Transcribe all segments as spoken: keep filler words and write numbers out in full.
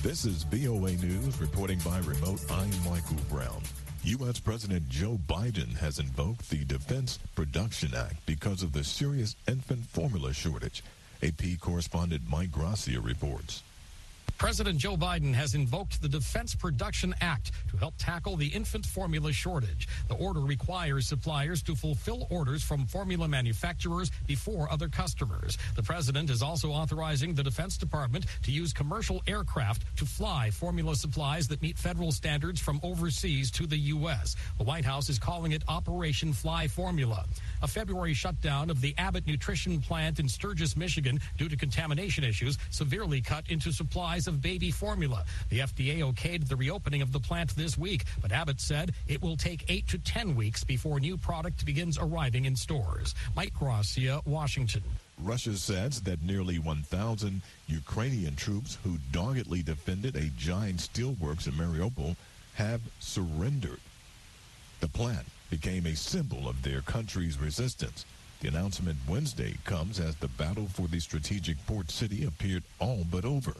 This is V O A News, reporting by remote. I'm Michael Brown. U S. President Joe Biden has invoked the Defense Production Act because of the serious infant formula shortage. A P correspondent Mike Gracia reports. President Joe Biden has invoked the Defense Production Act to help tackle the infant formula shortage. The order requires suppliers to fulfill orders from formula manufacturers before other customers. The president is also authorizing the Defense Department to use commercial aircraft to fly formula supplies that meet federal standards from overseas to the U S. The White House is calling it Operation Fly Formula. A February shutdown of the Abbott Nutrition plant in Sturgis, Michigan, due to contamination issues, severely cut into supplies of baby formula. The F D A okayed the reopening of the plant this week, but Abbott said it will take eight to ten weeks before new product begins arriving in stores. Mike Gracia, Washington. Russia says that nearly one thousand Ukrainian troops who doggedly defended a giant steelworks in Mariupol have surrendered. The plant became a symbol of their country's resistance. The announcement Wednesday comes as the battle for the strategic port city appeared all but over.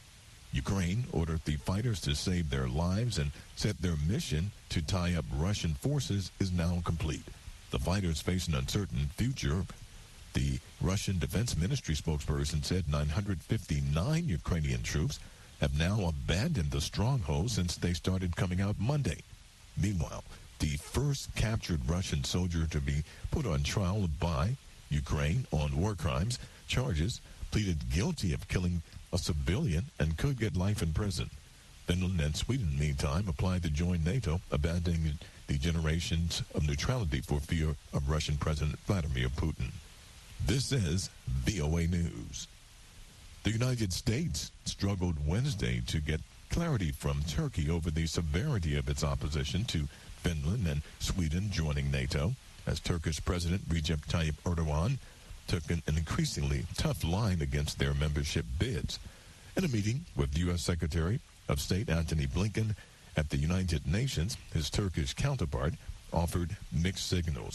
Ukraine ordered the fighters to save their lives and said their mission to tie up Russian forces is now complete. The fighters face an uncertain future. The Russian Defense Ministry spokesperson said nine hundred fifty-nine Ukrainian troops have now abandoned the stronghold since they started coming out Monday. Meanwhile, the first captured Russian soldier to be put on trial by Ukraine on war crimes charges pleaded guilty of killing a civilian and could get life in prison. Finland and Sweden, meantime, applied to join NATO, abandoning the generations of neutrality for fear of Russian President Vladimir Putin. This is V O A News. The United States struggled Wednesday to get clarity from Turkey over the severity of its opposition to Finland and Sweden joining NATO, as Turkish President Recep Tayyip Erdogan took an increasingly tough line against their membership bids. In a meeting with U S. Secretary of State Antony Blinken at the United Nations, his Turkish counterpart offered mixed signals.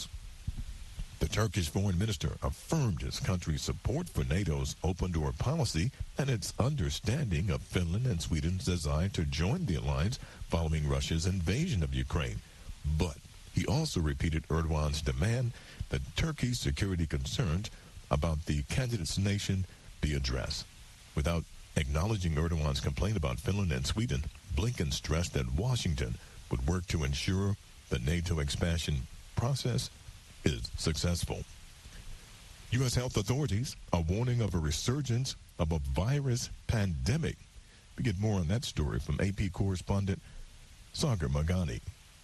The Turkish foreign minister affirmed his country's support for NATO's open-door policy and its understanding of Finland and Sweden's desire to join the alliance following Russia's invasion of Ukraine. But he also repeated Erdogan's demand that Turkey's security concerns about the candidate's nation be addressed. Without acknowledging Erdogan's complaint about Finland and Sweden, Blinken stressed that Washington would work to ensure the NATO expansion process is successful. U S health authorities are warning of a resurgence of a virus pandemic. We get more on that story from A P correspondent Sagar Magani.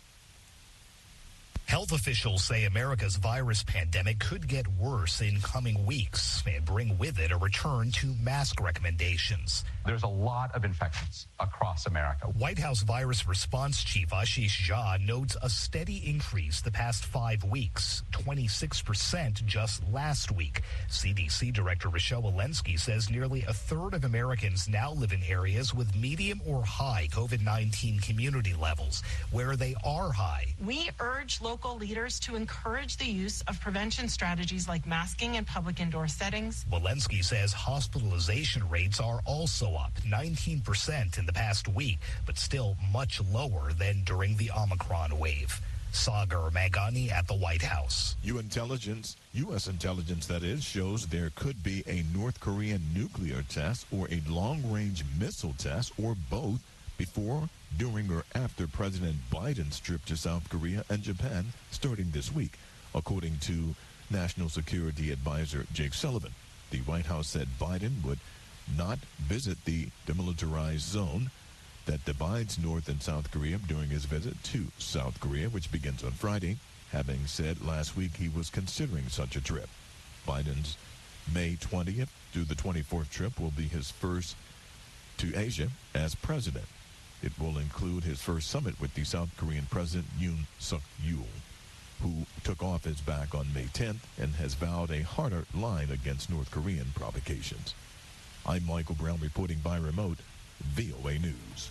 Health officials say America's virus pandemic could get worse in coming weeks and bring with it a return to mask recommendations. There's a lot of infections across America. White House Virus Response Chief Ashish Jha notes a steady increase the past five weeks, twenty-six percent just last week. C D C Director Rochelle Walensky says nearly a third of Americans now live in areas with medium or high COVID nineteen community levels. Where they are high, we urge local leaders to encourage the use of prevention strategies like masking in public indoor settings. Walensky says hospitalization rates are also up nineteen percent in the past week, but still much lower than during the Omicron wave. Sagar Magani at the White House. U intelligence, U S intelligence, that is, shows there could be a North Korean nuclear test or a long-range missile test or both before, during, or after President Biden's trip to South Korea and Japan starting this week, according to National Security Advisor Jake Sullivan. The White House said Biden would not visit the demilitarized zone that divides North and South Korea during his visit to South Korea, which begins on Friday, having said last week he was considering such a trip. Biden's May twentieth through the twenty-fourth trip will be his first to Asia as president. It will include his first summit with the South Korean President Yoon Suk-yeol, who took office back on May tenth and has vowed a harder line against North Korean provocations. I'm Michael Brown reporting by remote, V O A News.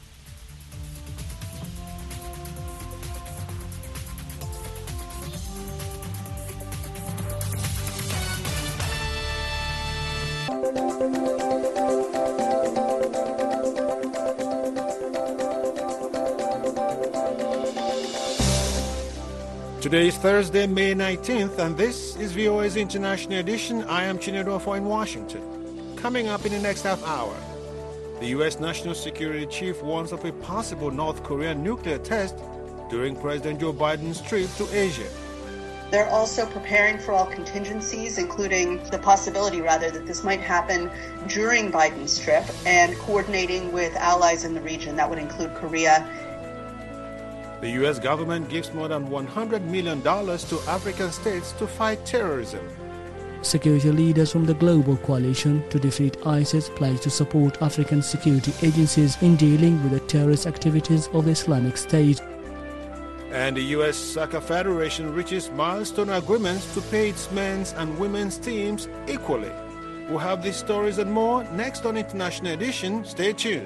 Today is Thursday, May nineteenth, and this is V O A's International Edition. I am Chinedu Afo in Washington. Coming up in the next half hour, the U S National Security Chief warns of a possible North Korean nuclear test during President Joe Biden's trip to Asia. They're also preparing for all contingencies, including the possibility, rather, that this might happen during Biden's trip, and coordinating with allies in the region. That would include Korea. The U S government gives more than one hundred million dollars to African states to fight terrorism. Security leaders from the global coalition to defeat ISIS pledge to support African security agencies in dealing with the terrorist activities of the Islamic State. And the U S Soccer Federation reaches milestone agreements to pay its men's and women's teams equally. We'll have these stories and more next on International Edition. Stay tuned.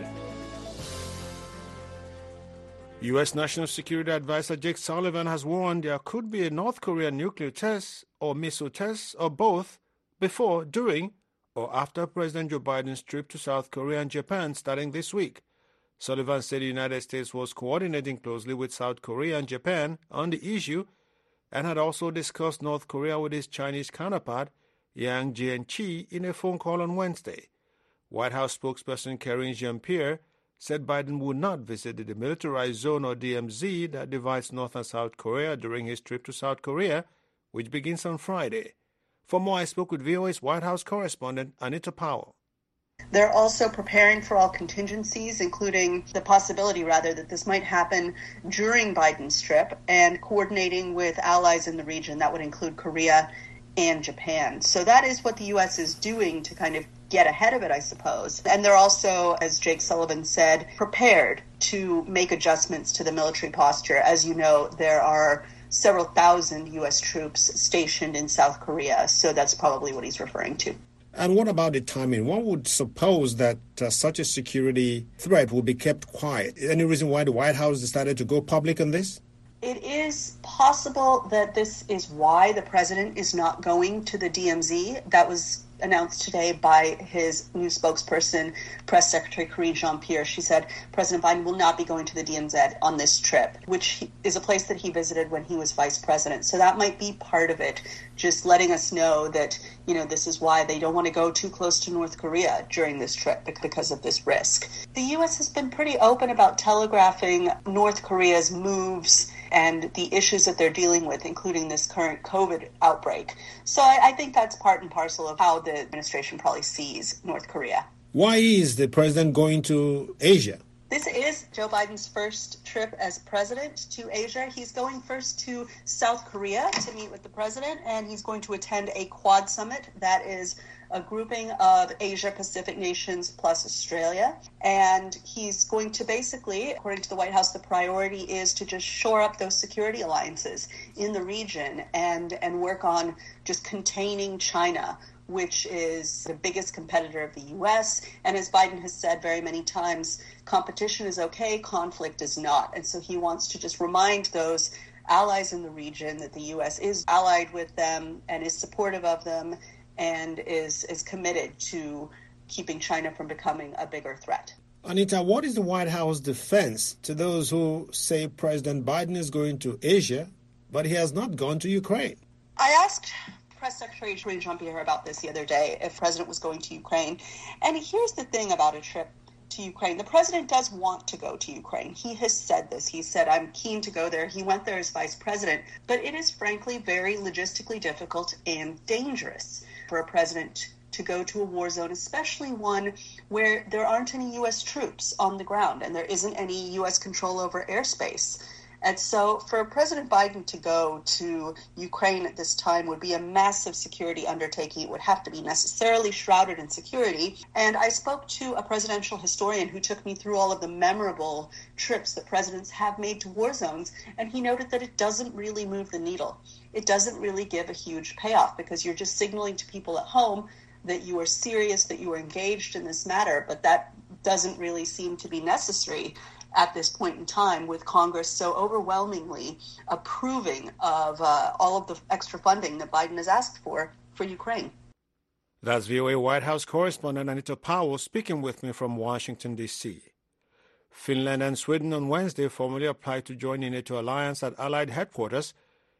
U S National Security Advisor Jake Sullivan has warned there could be a North Korean nuclear test or missile test or both before, during, or after President Joe Biden's trip to South Korea and Japan starting this week. Sullivan said the United States was coordinating closely with South Korea and Japan on the issue and had also discussed North Korea with its Chinese counterpart, Yang Jiechi, in a phone call on Wednesday. White House spokesperson Karine Jean-Pierre said Biden would not visit the demilitarized zone or D M Z that divides North and South Korea during his trip to South Korea, which begins on Friday. For more, I spoke with V O A's White House correspondent Anita Powell. They're also preparing for all contingencies, including the possibility, rather, that this might happen during Biden's trip, and coordinating with allies in the region. That would include Korea and Japan. So that is what the U S is doing to kind of get ahead of it, I suppose. And they're also, as Jake Sullivan said, prepared to make adjustments to the military posture. As you know, there are several thousand U S troops stationed in South Korea, so that's probably what he's referring to. And what about the timing? One would suppose that uh, such a security threat will be kept quiet. Any reason why the White House decided to go public on this? It is possible that this is why the president is not going to the D M Z. That was announced today by his new spokesperson, Press Secretary Karine Jean-Pierre. She said President Biden will not be going to the D M Z on this trip, which is a place that he visited when he was vice president. So that might be part of it, just letting us know that, you know, this is why they don't want to go too close to North Korea during this trip, because of this risk. The U S has been pretty open about telegraphing North Korea's moves and the issues that they're dealing with, including this current COVID outbreak. So I, I think that's part and parcel of how the administration probably sees North Korea. Why is the president going to Asia? This is Joe Biden's first trip as president to Asia. He's going first to South Korea to meet with the president, and he's going to attend a Quad summit. That is a grouping of Asia-Pacific nations plus Australia. And he's going to basically, according to the White House, the priority is to just shore up those security alliances in the region and, and work on just containing China, which is the biggest competitor of the U S. And as Biden has said very many times, competition is okay, conflict is not. And so he wants to just remind those allies in the region that the U S is allied with them and is supportive of them and is, is committed to keeping China from becoming a bigger threat. Anita, what is the White House defense to those who say President Biden is going to Asia, but he has not gone to Ukraine? I asked Press Secretary Karine Jean-Pierre about this the other day, if the president was going to Ukraine. And here's the thing about a trip to Ukraine. The president does want to go to Ukraine. He has said this. He said, I'm keen to go there. He went there as vice president. But it is frankly very logistically difficult and dangerous for a president to go to a war zone, especially one where there aren't any U S troops on the ground and there isn't any U S control over airspace. And so for President Biden to go to Ukraine at this time would be a massive security undertaking. It would have to be necessarily shrouded in security. And I spoke to a presidential historian who took me through all of the memorable trips that presidents have made to war zones, and he noted that it doesn't really move the needle. It doesn't really give a huge payoff because you're just signaling to people at home that you are serious, that you are engaged in this matter, but that doesn't really seem to be necessary at this point in time, with Congress so overwhelmingly approving of uh, all of the extra funding that Biden has asked for for Ukraine. That's V O A White House correspondent Anita Powell speaking with me from Washington, D C Finland and Sweden on Wednesday formally applied to join the NATO alliance at Allied headquarters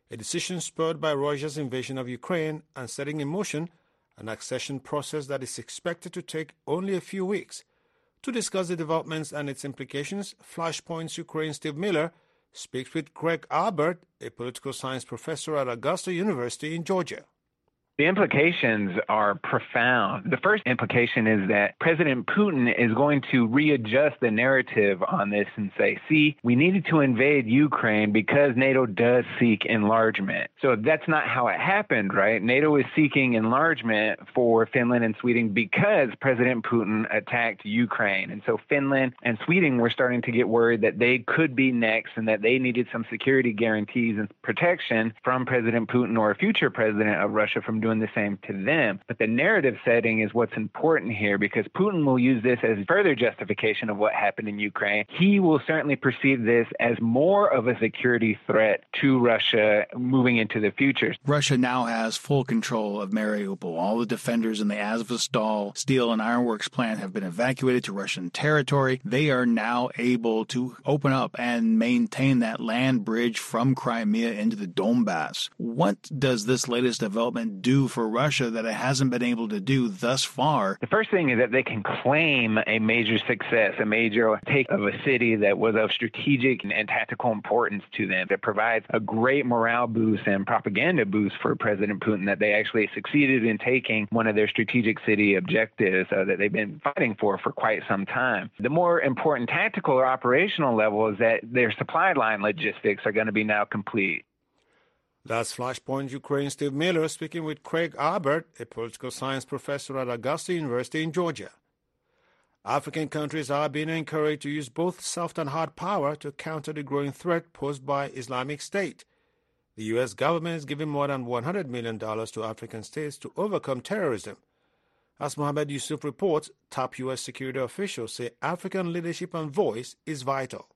a decision spurred by Russia's invasion of Ukraine and setting in motion an accession process that is expected to take only a few weeks. To discuss the developments and its implications, Flashpoint's Ukraine's Steve Miller speaks with Craig Albert, a political science professor at Augusta University in Georgia. The implications are profound. The first implication is that President Putin is going to readjust the narrative on this and say, see, we needed to invade Ukraine because NATO does seek enlargement. So that's not how it happened, right? NATO is seeking enlargement for Finland and Sweden because President Putin attacked Ukraine. And so Finland and Sweden were starting to get worried that they could be next and that they needed some security guarantees and protection from President Putin or a future president of Russia from doing doing the same to them. But the narrative setting is what's important here, because Putin will use this as further justification of what happened in Ukraine. He will certainly perceive this as more of a security threat to Russia moving into the future. Russia now has full control of Mariupol. All the defenders in the Azovstal steel and ironworks plant have been evacuated to Russian territory. They are now able to open up and maintain that land bridge from Crimea into the Donbass. What does this latest development do for Russia that it hasn't been able to do thus far? The first thing is that they can claim a major success, a major take of a city that was of strategic and tactical importance to them. It provides a great morale boost and propaganda boost for President Putin that they actually succeeded in taking one of their strategic city objectives uh, that they've been fighting for for quite some time. The more important tactical or operational level is that their supply line logistics are going to be now complete. That's Flashpoint Ukraine Steve Miller speaking with Craig Albert, a political science professor at Augusta University in Georgia. African countries are being encouraged to use both soft and hard power to counter the growing threat posed by Islamic State. The U S government is giving more than one hundred million dollars to African states to overcome terrorism. As Mohammed Yusuf reports, top U S security officials say African leadership and voice is vital.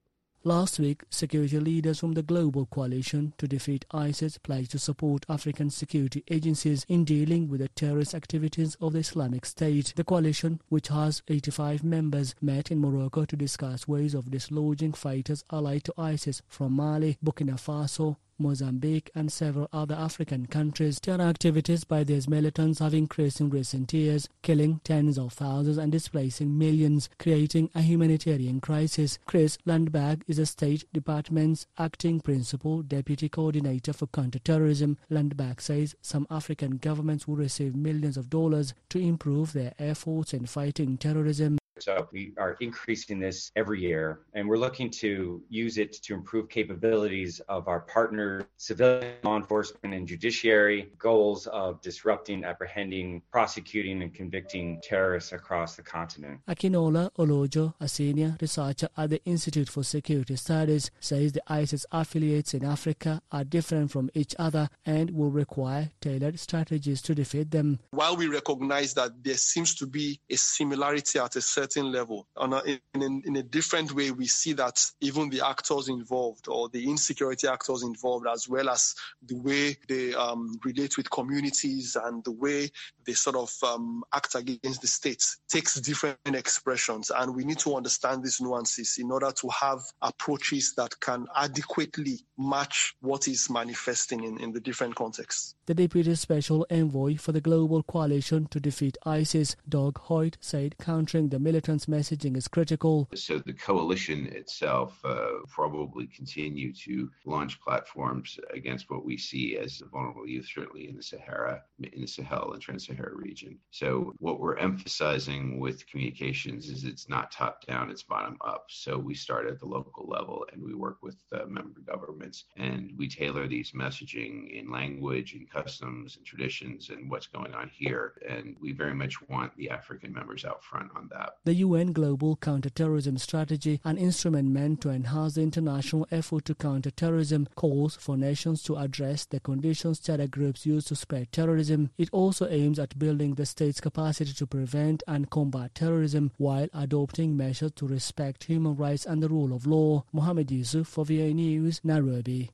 Last week, security leaders from the Global Coalition to Defeat ISIS pledged to support African security agencies in dealing with the terrorist activities of the Islamic State. The coalition, which has eighty-five members, met in Morocco to discuss ways of dislodging fighters allied to ISIS from Mali, Burkina Faso, Mozambique and several other African countries. Terror activities by these militants have increased in recent years, killing tens of thousands and displacing millions, creating a humanitarian crisis. Chris Landberg is the State Department's acting principal deputy coordinator for counterterrorism. Landberg says some African governments will receive millions of dollars to improve their efforts in fighting terrorism. So we are increasing this every year, and we're looking to use it to improve capabilities of our partner, civilian law enforcement and judiciary, goals of disrupting, apprehending, prosecuting, and convicting terrorists across the continent. Akinola Olojo, a senior researcher at the Institute for Security Studies, says the ISIS affiliates in Africa are different from each other and will require tailored strategies to defeat them. While we recognize that there seems to be a similarity at a certain level, on a, in, in, in a different way, we see that even the actors involved or the insecurity actors involved, as well as the way they um, relate with communities and the way they sort of um, act against the state, takes different expressions. And we need to understand these nuances in order to have approaches that can adequately match what is manifesting in, in the different contexts. The Deputy Special Envoy for the Global Coalition to Defeat ISIS, Doug Hoyt, said countering the militants' messaging is critical. So the coalition itself uh, probably continue to launch platforms against what we see as vulnerable youth, certainly in the Sahara, in the Sahel and Trans-Sahara region. So what we're emphasizing with communications is it's not top-down, it's bottom-up. So we start at the local level and we work with uh, member governments, and we tailor these messaging in language and customs and traditions and what's going on here. And we very much want the African members out front on that. The U N Global Counterterrorism Strategy, an instrument meant to enhance the international effort to counter terrorism, calls for nations to address the conditions terror groups use to spread terrorism. It also aims at building the state's capacity to prevent and combat terrorism while adopting measures to respect human rights and the rule of law. Mohammed Yusuf for V O A News, Nairobi.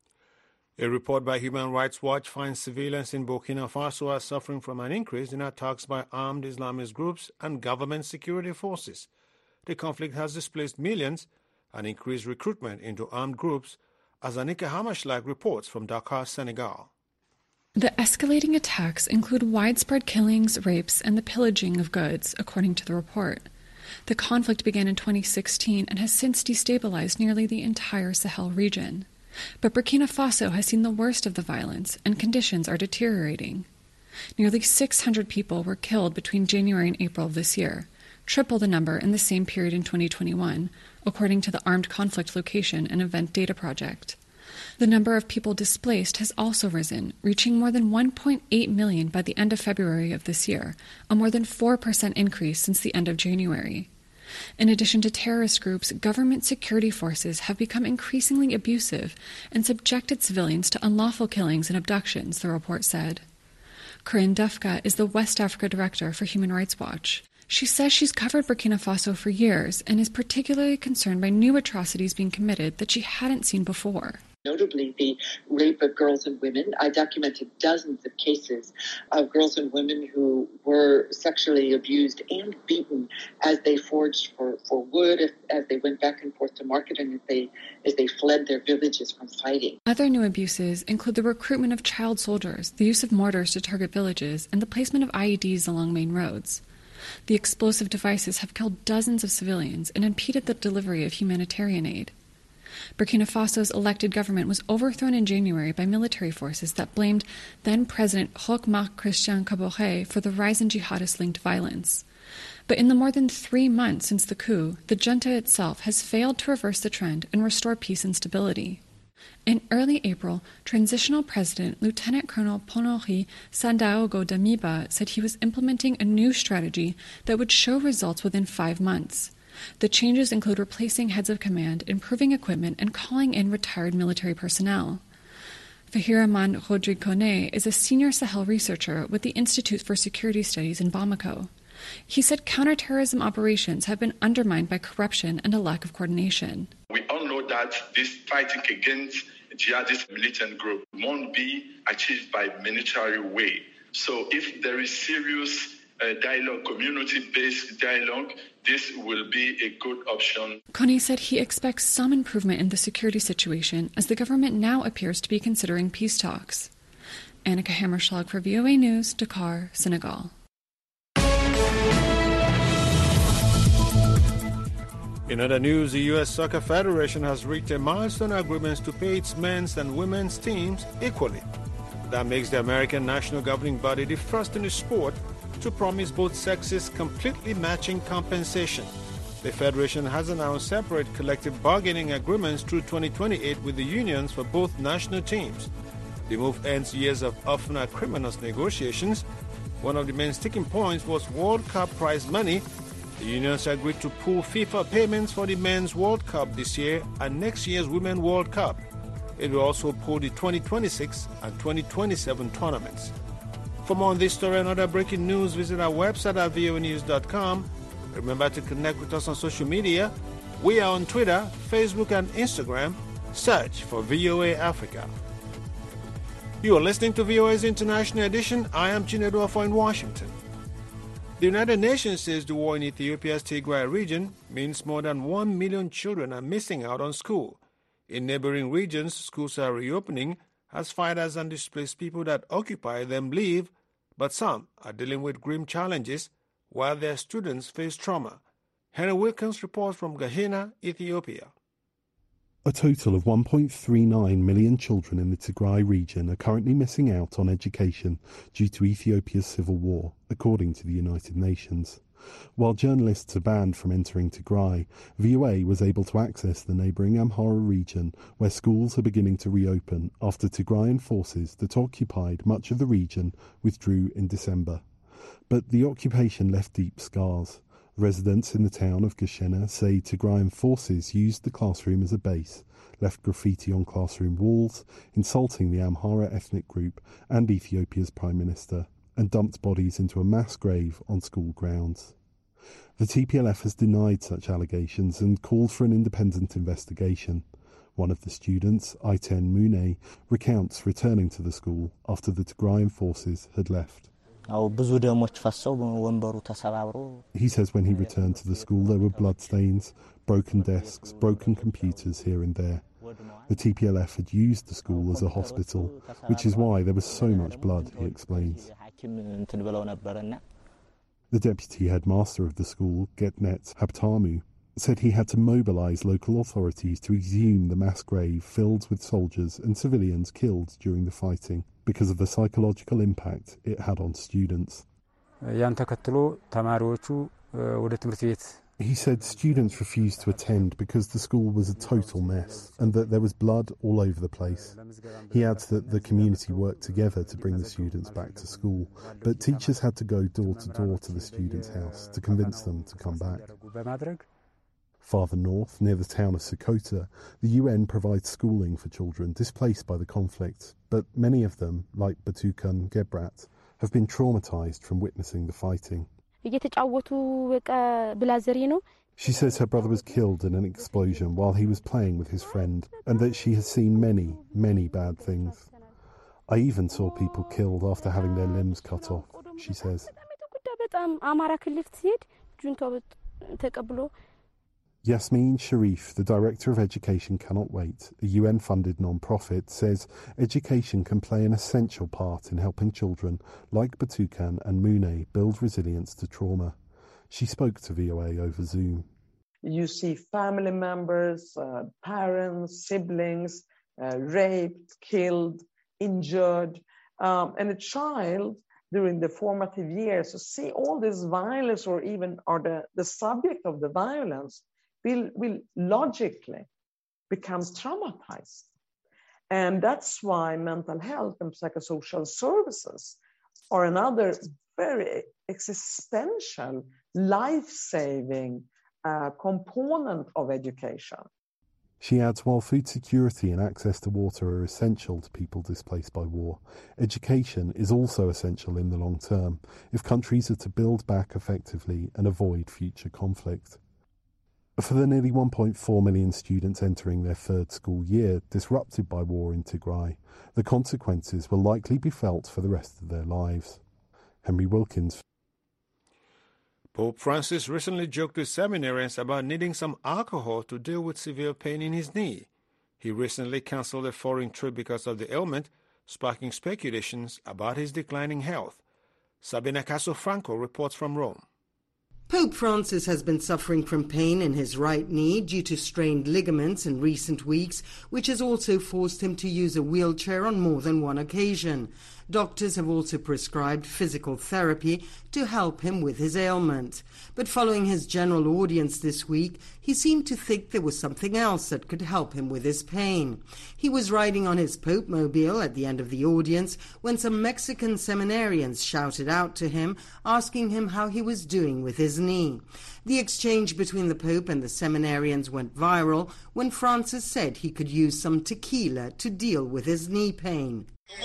A report by Human Rights Watch finds civilians in Burkina Faso are suffering from an increase in attacks by armed Islamist groups and government security forces. The conflict has displaced millions and increased recruitment into armed groups as Anika Hamashlag reports from Dakar, Senegal. The escalating attacks include widespread killings, rapes, and the pillaging of goods, according to the report. The conflict began in twenty sixteen and has since destabilized nearly the entire Sahel region. But Burkina Faso has seen the worst of the violence, and conditions are deteriorating. Nearly six hundred people were killed between January and April of this year, triple the number in the same period in twenty twenty-one, according to the Armed Conflict Location and Event Data Project. The number of people displaced has also risen, reaching more than one point eight million by the end of February of this year, a more than four percent increase since the end of January. In addition to terrorist groups, government security forces have become increasingly abusive and subjected civilians to unlawful killings and abductions, the report said. Corinne Defka is the West Africa Director for Human Rights Watch. She says she's covered Burkina Faso for years and is particularly concerned by new atrocities being committed that she hadn't seen before. Notably, the rape of girls and women. I documented dozens of cases of girls and women who were sexually abused and beaten as they foraged for, for wood, as, as they went back and forth to market, and as they, as they fled their villages from fighting. Other new abuses include the recruitment of child soldiers, the use of mortars to target villages, and the placement of I E Ds along main roads. The explosive devices have killed dozens of civilians and impeded the delivery of humanitarian aid. Burkina Faso's elected government was overthrown in January by military forces that blamed then-President Roch-Marc Christian Kabore for the rise in jihadist-linked violence. But in the more than three months since the coup, the junta itself has failed to reverse the trend and restore peace and stability. In early April, Transitional President Lieutenant Colonel Ponori Sandaogo Damiba said he was implementing a new strategy that would show results within five months. The changes include replacing heads of command, improving equipment, and calling in retired military personnel. Fahiraman Rodriguez is a senior Sahel researcher with the Institute for Security Studies in Bamako. He said counterterrorism operations have been undermined by corruption and a lack of coordination. We all know that this fighting against jihadist militant group won't be achieved by military way. So if there is serious uh, dialogue, community-based dialogue, this will be a good option. Kony said he expects some improvement in the security situation as the government now appears to be considering peace talks. Annika Hammerschlag for V O A News, Dakar, Senegal. In other news, the U S Soccer Federation has reached a milestone agreement to pay its men's and women's teams equally. That makes the American national governing body the first in the sport to promise both sexes completely matching compensation. The Federation has announced separate collective bargaining agreements through twenty twenty-eight with the unions for both national teams. The move ends years of often acrimonious negotiations. One of the main sticking points was World Cup prize money. The unions agreed to pool FIFA payments for the Men's World Cup this year and next year's Women's World Cup. It will also pool the twenty twenty-six and twenty twenty-seven tournaments. For more on this story and other breaking news, visit our website at V O A news dot com. Remember to connect with us on social media. We are on Twitter, Facebook, and Instagram. Search for V O A Africa. You are listening to V O A's International Edition. I am Chinedu Afo in Washington. The United Nations says the war in Ethiopia's Tigray region means more than one million children are missing out on school. In neighboring regions, schools are reopening as fighters and displaced people that occupy them leave, but some are dealing with grim challenges while their students face trauma. Henry Wilkins reports from Gahina, Ethiopia. A total of one point three nine million children in the Tigray region are currently missing out on education due to Ethiopia's civil war, according to the United Nations. While journalists are banned from entering Tigray, V O A was able to access the neighbouring Amhara region, where schools are beginning to reopen after Tigrayan forces that occupied much of the region withdrew in December. But the occupation left deep scars. Residents in the town of Gashena say Tigrayan forces used the classroom as a base, left graffiti on classroom walls, insulting the Amhara ethnic group and Ethiopia's Prime Minister, and dumped bodies into a mass grave on school grounds. The T P L F has denied such allegations and called for an independent investigation. One of the students, Aiten Mune, recounts returning to the school after the Tigrayan forces had left. He says when he returned to the school there were bloodstains, broken desks, broken computers here and there. The T P L F had used the school as a hospital, which is why there was so much blood, he explains. The deputy headmaster of the school, Getnet Habtamu, said he had to mobilise local authorities to exhume the mass grave filled with soldiers and civilians killed during the fighting because of the psychological impact it had on students. He said students refused to attend because the school was a total mess and that there was blood all over the place. He adds that the community worked together to bring the students back to school, but teachers had to go door to door to the students' house to convince them to come back. Farther north, near the town of Sokoto, the U N provides schooling for children displaced by the conflict, but many of them, like Batukan Gebrat, have been traumatised from witnessing the fighting. She says her brother was killed in an explosion while he was playing with his friend, and that she has seen many, many bad things. I even saw people killed after having their limbs cut off, she says. Yasmin Sharif, the director of Education Cannot Wait, a U N-funded non-profit, says education can play an essential part in helping children like Batukan and Mune build resilience to trauma. She spoke to V O A over Zoom. You see family members, uh, parents, siblings, uh, raped, killed, injured, um, and a child during the formative years to see all this violence or even are the, the subject of the violence will, will logically becomes traumatized. And that's why mental health and psychosocial services are another very existential, life-saving uh, component of education. She adds, while food security and access to water are essential to people displaced by war, education is also essential in the long term if countries are to build back effectively and avoid future conflict. For the nearly one point four million students entering their third school year disrupted by war in Tigray, the consequences will likely be felt for the rest of their lives. Henry Wilkins. Pope Francis recently joked with seminarians about needing some alcohol to deal with severe pain in his knee. He recently cancelled a foreign trip because of the ailment, sparking speculations about his declining health. Sabina Casofranco reports from Rome. Pope Francis has been suffering from pain in his right knee due to strained ligaments in recent weeks, which has also forced him to use a wheelchair on more than one occasion. Doctors have also prescribed physical therapy to help him with his ailment. But following his general audience this week, he seemed to think there was something else that could help him with his pain. He was riding on his Pope-mobile at the end of the audience when some Mexican seminarians shouted out to him, asking him how he was doing with his knee. The exchange between the Pope and the seminarians went viral when Francis said he could use some tequila to deal with his knee pain.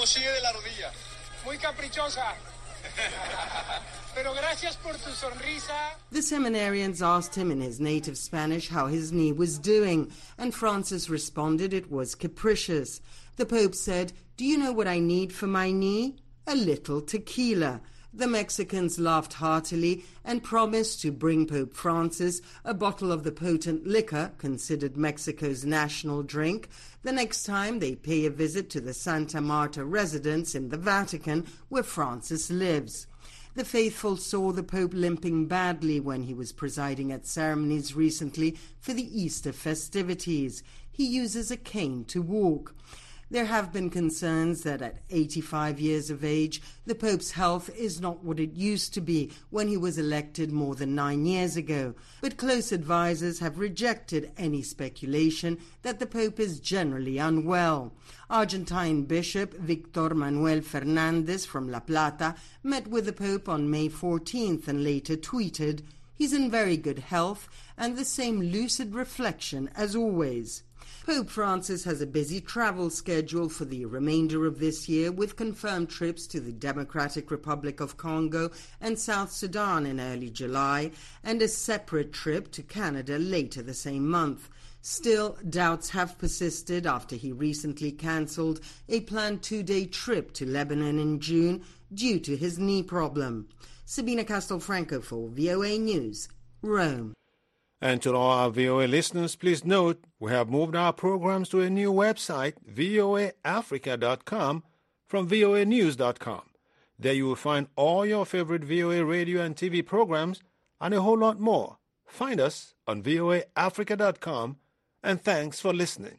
The seminarians asked him in his native Spanish how his knee was doing, and Francis responded it was capricious. The Pope said, "Do you know what I need for my knee? A little tequila." The Mexicans laughed heartily and promised to bring Pope Francis a bottle of the potent liquor, considered Mexico's national drink, the next time they pay a visit to the Santa Marta residence in the Vatican, where Francis lives. The faithful saw the Pope limping badly when he was presiding at ceremonies recently for the Easter festivities. He uses a cane to walk. There have been concerns that at eighty-five years of age, the Pope's health is not what it used to be when he was elected more than nine years ago. But close advisers have rejected any speculation that the Pope is generally unwell. Argentine Bishop Victor Manuel Fernandez from La Plata met with the Pope on May fourteenth and later tweeted, "He's in very good health and the same lucid reflection as always." Pope Francis has a busy travel schedule for the remainder of this year, with confirmed trips to the Democratic Republic of Congo and South Sudan in early July, and a separate trip to Canada later the same month. Still, doubts have persisted after he recently cancelled a planned two-day trip to Lebanon in June due to his knee problem. Sabina Castelfranco for V O A News, Rome. And to all our V O A listeners, please note we have moved our programs to a new website, V O A Africa dot com, from V O A News dot com. There you will find all your favorite V O A radio and T V programs and a whole lot more. Find us on V O A Africa dot com, and thanks for listening.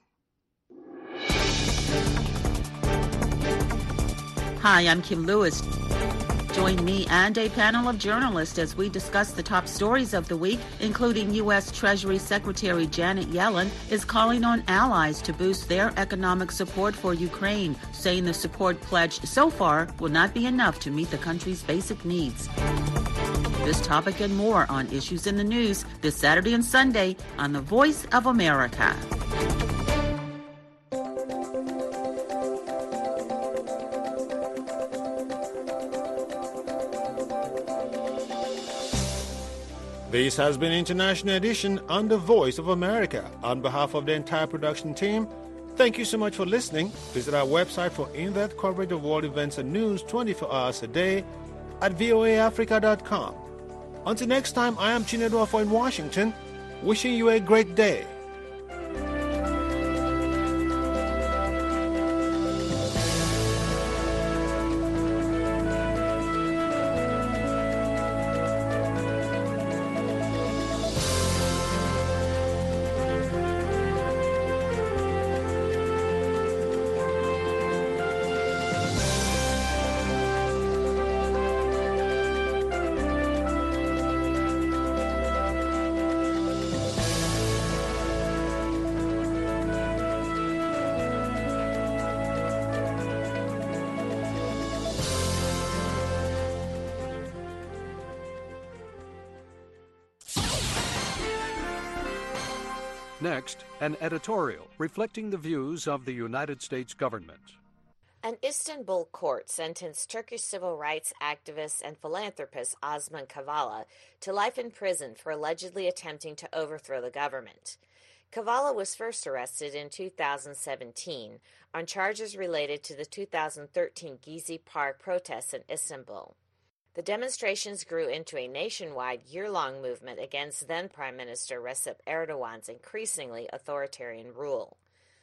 Hi, I'm Kim Lewis. Join me and a panel of journalists as we discuss the top stories of the week, including U S. Treasury Secretary Janet Yellen is calling on allies to boost their economic support for Ukraine, saying the support pledged so far will not be enough to meet the country's basic needs. This topic and more on Issues in the News this Saturday and Sunday on The Voice of America. This has been International Edition on The Voice of America. On behalf of the entire production team, thank you so much for listening. Visit our website for in-depth coverage of world events and news twenty-four hours a day at V O A Africa dot com. Until next time, I am Chinedu Afo in Washington, wishing you a great day. Next, an editorial reflecting the views of the United States government. An Istanbul court sentenced Turkish civil rights activist and philanthropist Osman Kavala to life in prison for allegedly attempting to overthrow the government. Kavala was first arrested in two thousand seventeen on charges related to the two thousand thirteen Gezi Park protests in Istanbul. The demonstrations grew into a nationwide year-long movement against then-Prime Minister Recep Erdogan's increasingly authoritarian rule.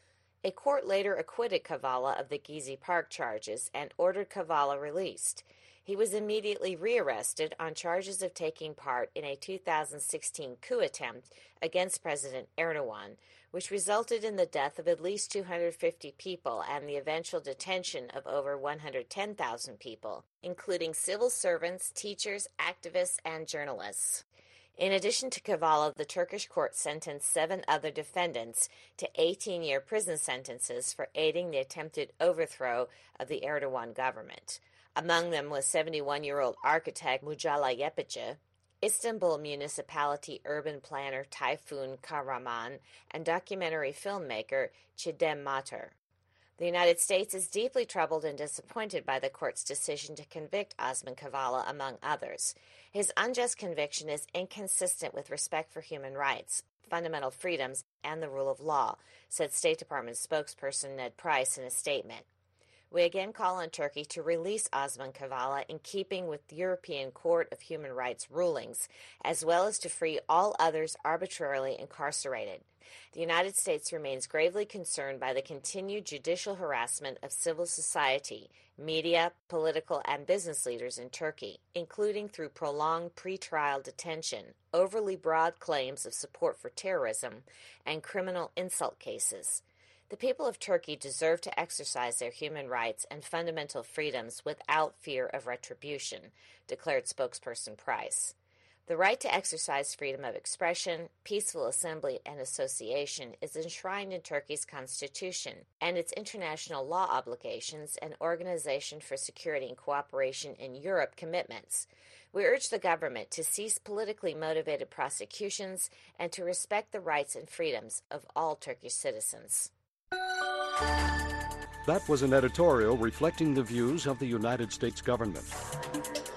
A court later acquitted Kavala of the Gezi Park charges and ordered Kavala released. He was immediately rearrested on charges of taking part in a two thousand sixteen coup attempt against President Erdogan, which resulted in the death of at least two hundred fifty people and the eventual detention of over one hundred ten thousand people, including civil servants, teachers, activists, and journalists. In addition to Kavala, the Turkish court sentenced seven other defendants to eighteen-year prison sentences for aiding the attempted overthrow of the Erdogan government. Among them was seventy-one-year-old architect Mucalla Yepeci, Istanbul municipality urban planner Tayfun Kahraman, and documentary filmmaker Chidem Mater. The United States is deeply troubled and disappointed by the court's decision to convict Osman Kavala, among others. His unjust conviction is inconsistent with respect for human rights, fundamental freedoms, and the rule of law, said State Department spokesperson Ned Price in a statement. We again call on Turkey to release Osman Kavala in keeping with the European Court of Human Rights rulings, as well as to free all others arbitrarily incarcerated. The United States remains gravely concerned by the continued judicial harassment of civil society, media, political, and business leaders in Turkey, including through prolonged pretrial detention, overly broad claims of support for terrorism, and criminal insult cases. The people of Turkey deserve to exercise their human rights and fundamental freedoms without fear of retribution, declared spokesperson Price. The right to exercise freedom of expression, peaceful assembly, and association is enshrined in Turkey's constitution and its international law obligations and Organization for Security and Cooperation in Europe commitments. We urge the government to cease politically motivated prosecutions and to respect the rights and freedoms of all Turkish citizens. That was an editorial reflecting the views of the United States government.